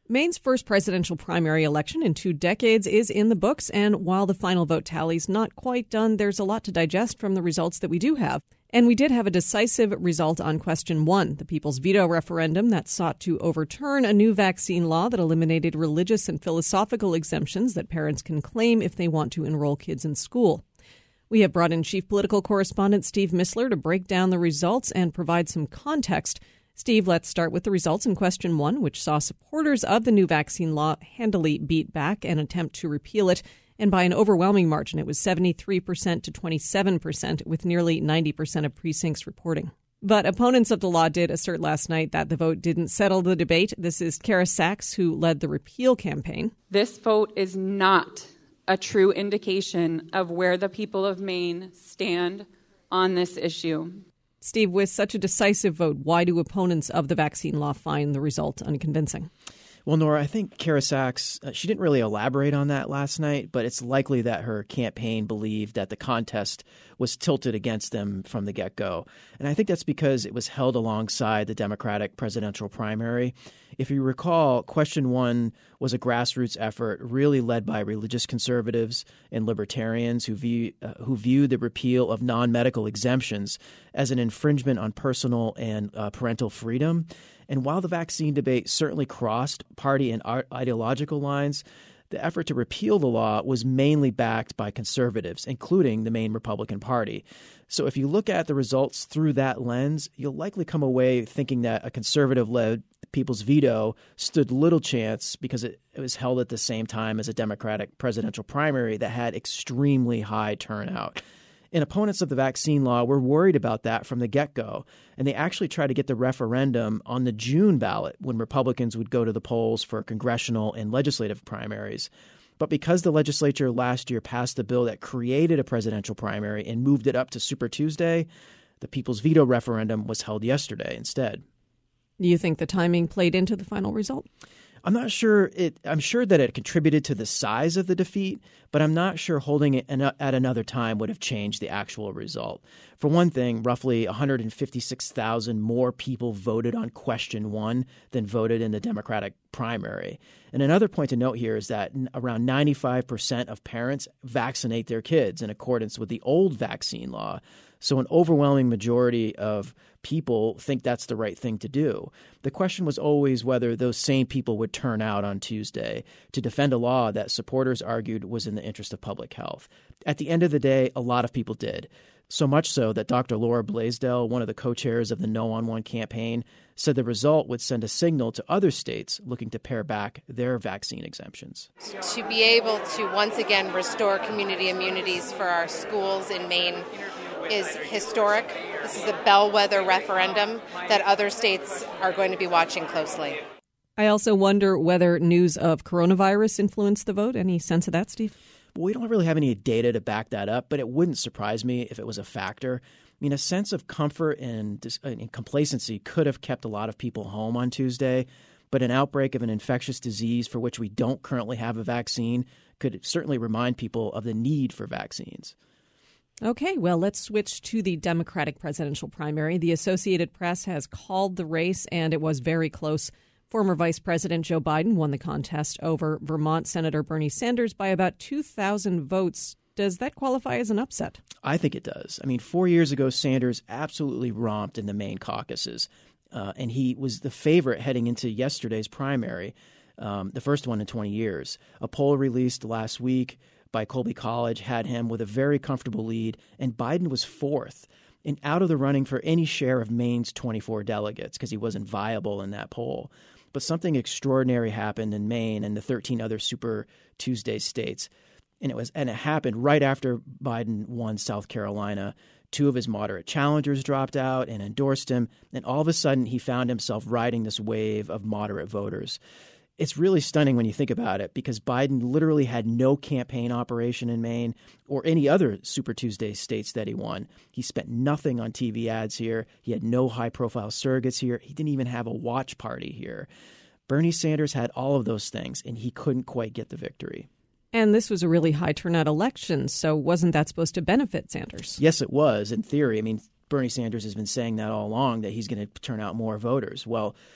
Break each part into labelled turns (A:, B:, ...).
A: Maine's first presidential primary election in 2 decades is in the books, and while the final vote tally's not quite done, there's a lot to digest from the results that we do have. And we did have a decisive result on question 1, the people's veto referendum that sought to overturn a new vaccine law that eliminated religious and philosophical exemptions that parents can claim if they want to enroll kids in school. We have brought in chief political correspondent Steve Mistler to break down the results and provide some context. Steve, let's start with the results in question 1, which saw supporters of the new vaccine law handily beat back an attempt to repeal it. And by an overwhelming margin, it was 73% to 27%, with nearly 90% of precincts reporting. But opponents of the law did assert last night that the vote didn't settle the debate. This is Kara Sachs, who led the repeal campaign.
B: This vote is not a true indication of where the people of Maine stand on this issue.
A: Steve, with such a decisive vote, why do opponents of the vaccine law find the result unconvincing?
C: Well, Nora, I think Kara Sachs, she didn't really elaborate on that last night, but it's likely that her campaign believed that the contest was tilted against them from the get-go. And I think that's because it was held alongside the Democratic presidential primary. If you recall, question 1 was a grassroots effort really led by religious conservatives and libertarians who view the repeal of non-medical exemptions as an infringement on personal and parental freedom. And while the vaccine debate certainly crossed party and ideological lines, the effort to repeal the law was mainly backed by conservatives, including the Maine Republican Party. So if you look at the results through that lens, you'll likely come away thinking that a conservative-led people's veto stood little chance because it was held at the same time as a Democratic presidential primary that had extremely high turnout. And opponents of the vaccine law were worried about that from the get-go, and they actually tried to get the referendum on the June ballot when Republicans would go to the polls for congressional and legislative primaries. But because the legislature last year passed a bill that created a presidential primary and moved it up to Super Tuesday, the people's veto referendum was held yesterday instead.
A: Do you think the timing played into the final result?
C: I'm not sure. I'm sure that it contributed to the size of the defeat, but I'm not sure holding it at another time would have changed the actual result. For one thing, roughly 156,000 more people voted on question 1 than voted in the Democratic primary. And another point to note here is that around 95% of parents vaccinate their kids in accordance with the old vaccine law. So an overwhelming majority of people think that's the right thing to do. The question was always whether those same people would turn out on Tuesday to defend a law that supporters argued was in the interest of public health. At the end of the day, a lot of people did. So much so that Dr. Laura Blaisdell, one of the co-chairs of the No on One campaign, said the result would send a signal to other states looking to pare back their vaccine exemptions.
D: To be able to once again restore community immunities for our schools in Maine is historic. This is a bellwether referendum that other states are going to be watching closely.
A: I also wonder whether news of coronavirus influenced the vote. Any sense of that, Steve?
C: We don't really have any data to back that up, but it wouldn't surprise me if it was a factor. I mean, a sense of comfort and complacency could have kept a lot of people home on Tuesday, but an outbreak of an infectious disease for which we don't currently have a vaccine could certainly remind people of the need for vaccines.
A: Okay, well, let's switch to the Democratic presidential primary. The Associated Press has called the race, and it was very close. Former Vice President Joe Biden won the contest over Vermont Senator Bernie Sanders by about 2,000 votes. Does that qualify as an upset?
C: I think it does. I mean, 4 years ago, Sanders absolutely romped in the Maine caucuses, and he was the favorite heading into yesterday's primary, the first one in 20 years. A poll released last week by Colby College had him with a very comfortable lead, and Biden was fourth and out of the running for any share of Maine's 24 delegates because he wasn't viable in that poll. But something extraordinary happened in Maine and the 13 other Super Tuesday states, and it happened right after Biden won South Carolina. 2 of his moderate challengers dropped out and endorsed him, and all of a sudden he found himself riding this wave of moderate voters. It's really stunning when you think about it because Biden literally had no campaign operation in Maine or any other Super Tuesday states that he won. He spent nothing on TV ads here. He had no high-profile surrogates here. He didn't even have a watch party here. Bernie Sanders had all of those things, and he couldn't quite get the victory.
A: And this was a really high turnout election, so wasn't that supposed to benefit Sanders?
C: Yes, it was, in theory. I mean, Bernie Sanders has been saying that all along, that he's going to turn out more voters. Well,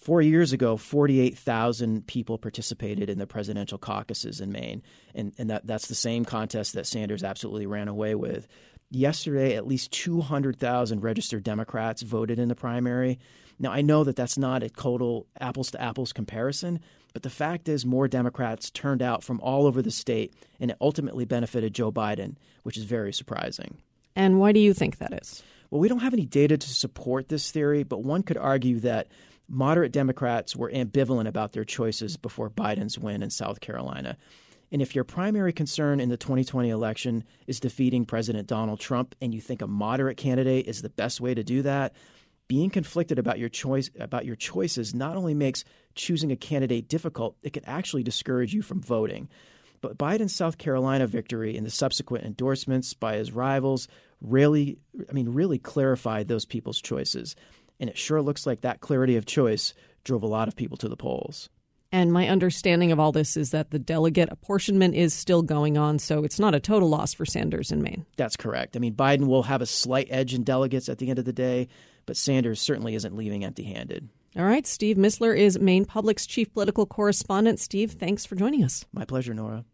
C: 4 years ago, 48,000 people participated in the presidential caucuses in Maine, and that's the same contest that Sanders absolutely ran away with. Yesterday, at least 200,000 registered Democrats voted in the primary. Now, I know that that's not a total apples-to-apples comparison, but the fact is more Democrats turned out from all over the state, and it ultimately benefited Joe Biden, which is very surprising.
A: And why do you think that is?
C: Well, we don't have any data to support this theory, but one could argue that moderate Democrats were ambivalent about their choices before Biden's win in South Carolina. And if your primary concern in the 2020 election is defeating President Donald Trump and you think a moderate candidate is the best way to do that, being conflicted about your choices not only makes choosing a candidate difficult, it can actually discourage you from voting. But Biden's South Carolina victory and the subsequent endorsements by his rivals really clarified those people's choices. And it sure looks like that clarity of choice drove a lot of people to the polls.
A: And my understanding of all this is that the delegate apportionment is still going on, so it's not a total loss for Sanders in Maine.
C: That's correct. I mean, Biden will have a slight edge in delegates at the end of the day, but Sanders certainly isn't leaving empty-handed.
A: All right, Steve Mistler is Maine Public's chief political correspondent. Steve, thanks for joining us.
C: My pleasure, Nora.